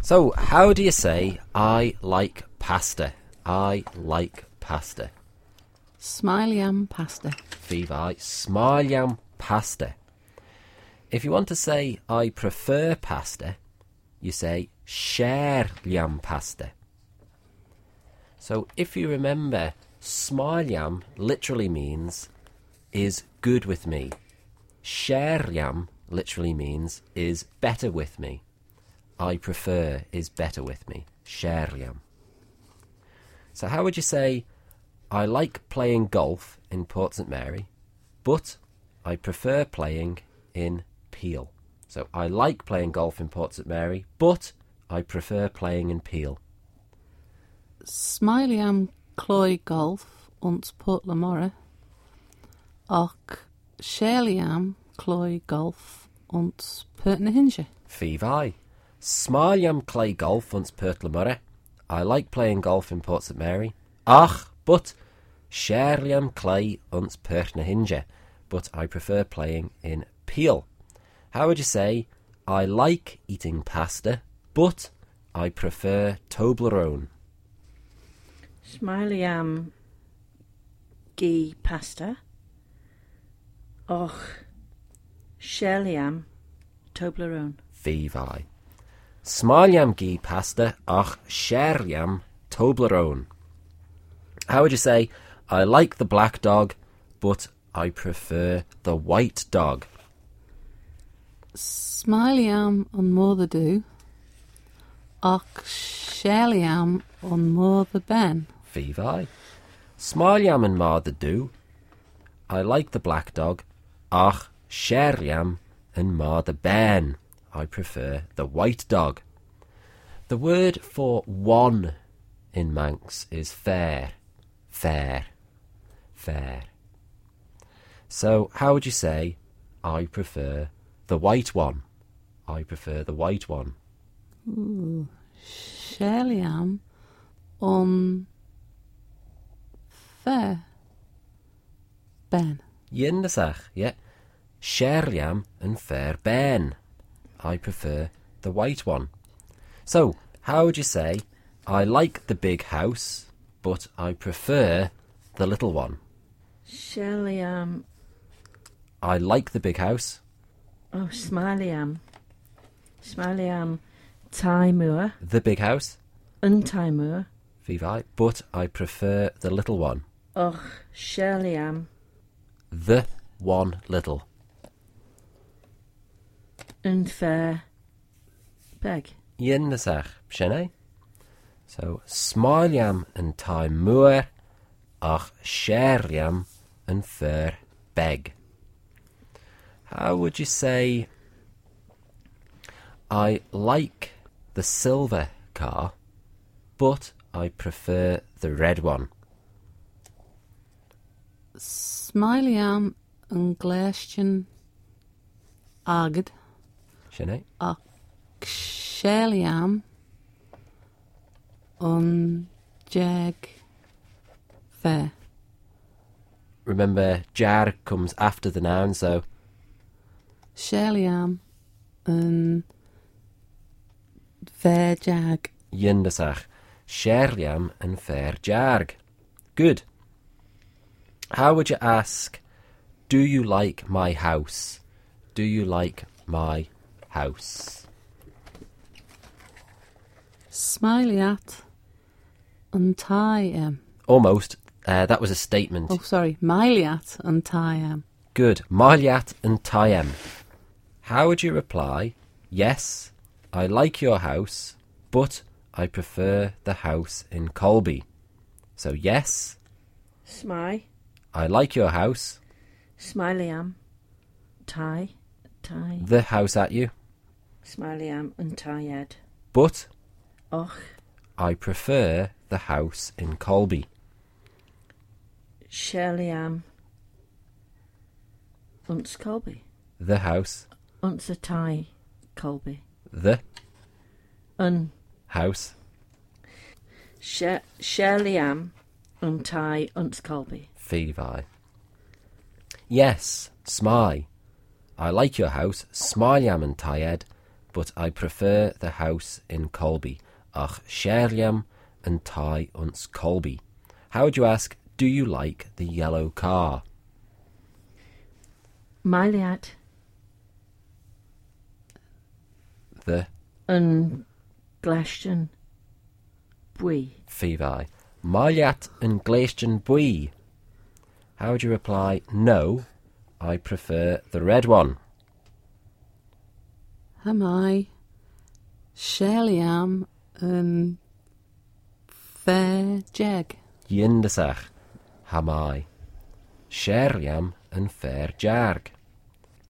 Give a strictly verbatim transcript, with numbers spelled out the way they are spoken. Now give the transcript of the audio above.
So, how do you say, I like pasta? I like pasta. Smiley-am pasta. Fifi, smiley-am pasta. If you want to say, I prefer pasta, you say, share-liam pasta. So, if you remember, smiley-am literally means, is good with me. Share-liam literally means, is better with me. I prefer is better with me. Share-liam. So how would you say, I like playing golf in Port St Mary, but I prefer playing in Peel. So I like playing golf in Port St Mary, but I prefer playing in Peel. Smiley-am cloi golf und Port Lamora, och share-liam cloi golf und Port Nahinja. Fifi. Smiley-am clay golf ons Port Lamora. I like playing golf in Port St Mary. Ach, but share-liam clay ons Port Nahinja. But I prefer playing in Peel. How would you say, I like eating pasta, but I prefer Toblerone? Smiley-am gi pasta. Och share-liam Toblerone. Fifi. Smiley-am gi pasta, ach share-liam Toblerone. How would you say, I like the black dog, but I prefer the white dog? Smiley-am on mother do, och share-liam on mother ben. Fifi. Smiley-am and mother do. I like the black dog, ach share-liam and mother ben. I prefer the white dog. The word for one in Manx is fair, fair, fair. So how would you say, I prefer the white one? I prefer the white one. Ooh, share-liam on fair ben. Yndysach, yeah. Share-liam and fair ben. I prefer the white one. So, how would you say, I like the big house, but I prefer the little one? Share-liam. I like the big house. Oh, smiley-am. Smiley-am Taimur. The big house. Un Taimur. Fifi. But I prefer the little one. Och share-liam. The one little. Un fair beg. Yndysach, Shene. So, smiley-am and Taimur, ach share-liam and fair beg. How would you say, I like the silver car, but I prefer the red one? Smiley-am and Glastian agad, Shene. och share-liam on jag fair. Remember, jar comes after the noun, so Share-liam and fair jag. Yndysach. Share-liam and fair jarg. Good. How would you ask, do you like my house? Do you like my house? Smiley at and tie em. Almost. Uh, that was a statement. Oh, sorry, Miley at and tie em. Good. Maliat and Tayem. How would you reply? Yes, I like your house, but I prefer the house in Colby. So yes, Smy. I like your house. Smiley-am. Tie. Tie. The house at you. Smiley-am and tie-ed. But Och I prefer the house in Colby. share-liam. Unts Colby. The house. Unts a tie Colby. The Un house. share share-liam and tie unts Colby. Phoebe. Yes, Smy. I like your house, Smiley-am and Tied, but I prefer the house in Colby. Ach sherliam and tai uns Colby. How would you ask, do you like the yellow car? Mailiad The yn glashton bwy. Fivai. Maliat and Glacian Bui. How would you reply, no, I prefer the red one? Hamai. Sheliam yn fair jeg. Yindasach. Hamai. Sherliam and fair jarg.